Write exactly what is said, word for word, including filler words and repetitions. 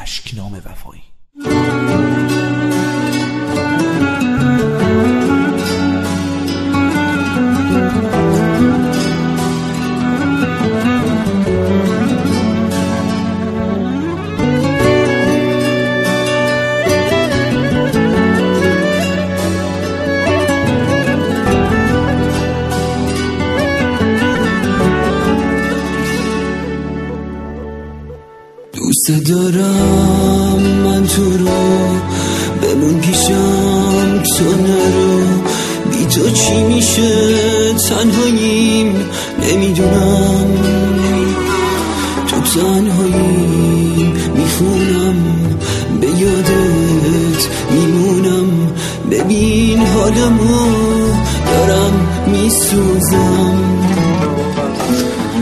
اشک‌نام وفایی. دوست دارم من تو رو، بمون پیشم تو نرو، بی تو چی میشه تنهاییم نمیدونم، تو تنهاییم میخونم به یادت میمونم، ببین حالمو دارم میسوزم،